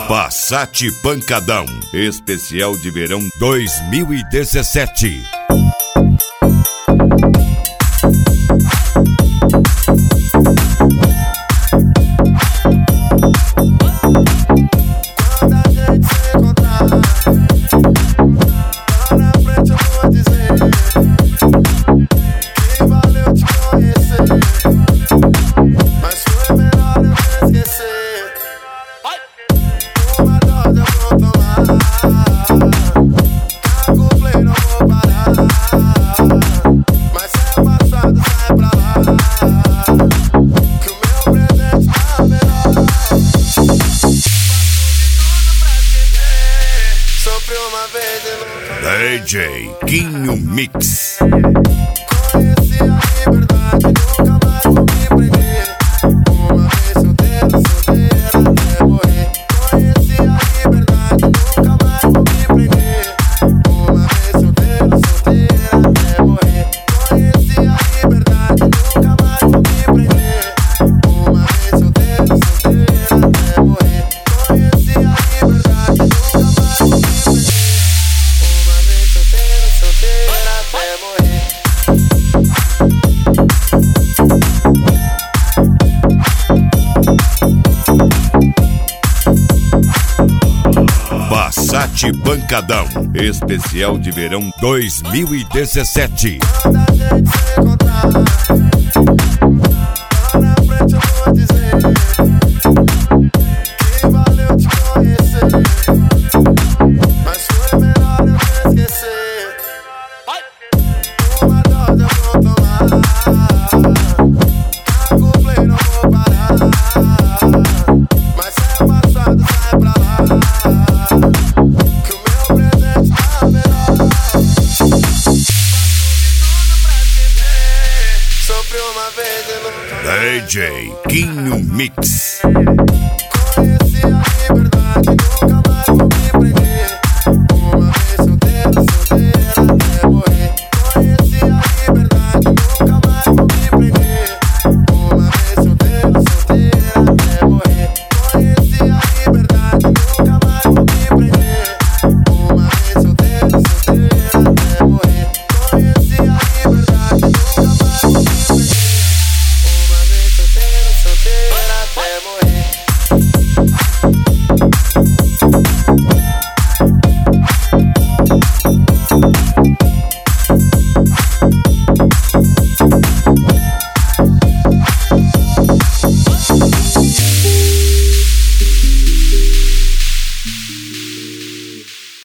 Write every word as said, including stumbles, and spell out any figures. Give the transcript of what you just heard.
Passat Pancadão, especial de verão dois mil e dezessete. D J Quinho Mix. Conheci a liberdade, nunca mais vou me prender. Uma vez solteiro, solteiro até morrer. Conheci a liberdade, nunca mais vou me prender. Uma vez solteiro, solteiro até morrer. Conheci a liberdade, nunca mais vou me prender. Uma vez solteiro, solteiro até morrer. Conheci a liberdade, nunca mais vou me prender. Uma vez solteiro, solteiro até morrer. Passat Pancadão, especial de verão dois mil e dezessete. Quando a gente se encontrar, lá na frente eu vou dizer que valeu te conhecer, mas foi melhor eu te esquecer. Uma dose eu vou tomar, cargo play não vou parar, mas se é passado sai pra lá, que o meu presente tá melhor. Sofri uma vez e nunca D J Quinho Mix.